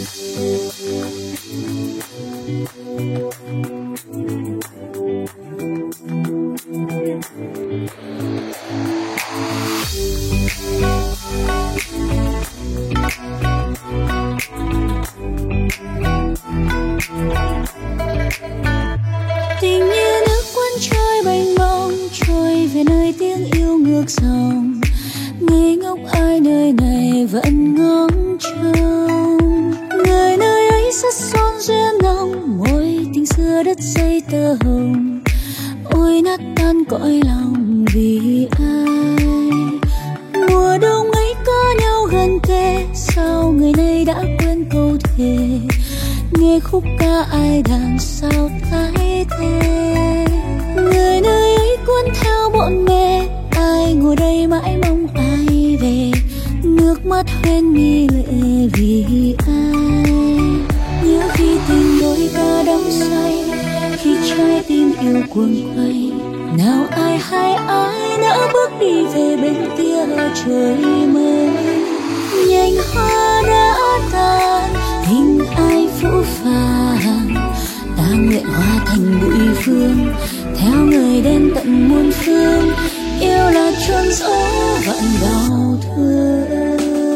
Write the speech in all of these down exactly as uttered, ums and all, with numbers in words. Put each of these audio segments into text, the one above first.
Tình như nước cuốn trôi mênh mông, trôi về nơi tiếng yêu ngược dòng. Ngây ngốc ai nơi này vẫn ngóng trông, người nơi ấy rất son duyên nồng, môi tình xưa đất dây tơ hồng. Ôi nát tan cõi lòng vì ai, mùa đông ấy có nhau gần kề, sao người này đã quên câu thề. Nghe khúc ca ai đàn sao thái thế, người nơi ấy cuốn theo bộn bề, ai ngồi đây mãi mong ai về. Nước mắt hoen mi lệ vì ai, nhớ khi tình đôi ta đắm say, khi trái tim yêu cuồng quay. Nào ai hay ai nỡ bước đi về bên kia trời mới. Nhành hoa đã tàn, hình ai phũ phàng, ta nguyện hóa thành bụi phương, theo người đến tận muôn phương. Yêu là chôn giấu vạn đau thương.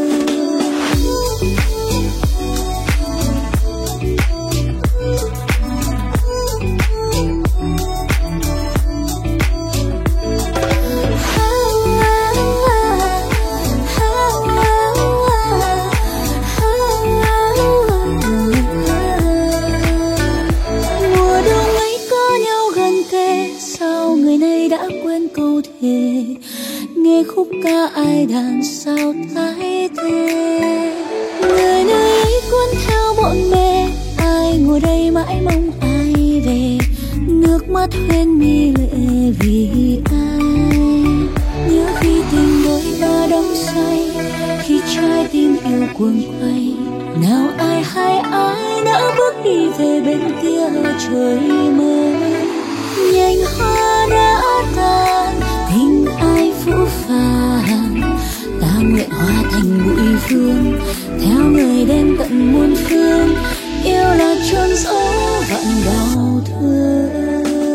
Nghe khúc ca ai đàn sao thái thế, người nơi ấy cuốn theo bộn bề, ai ngồi đây mãi mong ai về. Nước mắt hoen mi lệ vì ai, nhớ khi tình đôi ta đắm say, khi trái tim yêu cuồng quay. Nào ai hay ai nỡ bước đi về bên kia trời mới. Nhành hoa đã tàn, tình ai phũ phàng, ta nguyện hóa thành bụi phương, theo người đến tận muôn phương. Yêu là chôn giấu vạn đau thương.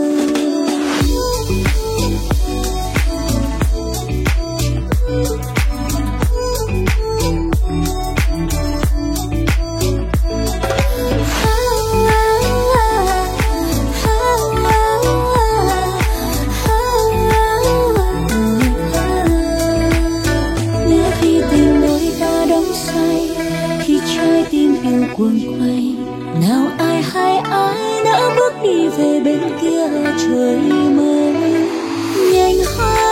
Cuồng quay, nào ai hay ai nỡ bước đi về bên kia trời mới. Nhành hoa